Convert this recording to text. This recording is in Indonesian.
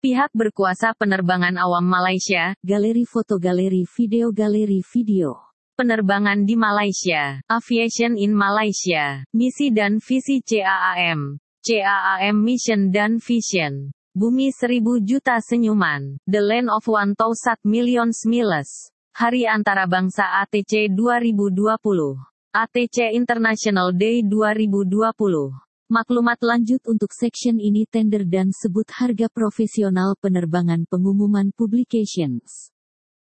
Pihak berkuasa penerbangan awam Malaysia, galeri foto, galeri video. Penerbangan di Malaysia, Aviation in Malaysia, misi dan visi CAAM, Mission dan Vision. Bumi 1000 juta senyuman, The Land of 1000 Million Smiles. Hari Antarabangsa ATC 2020. ATC International Day 2020. Maklumat lanjut untuk section ini tender dan sebut harga profesional penerbangan pengumuman publications.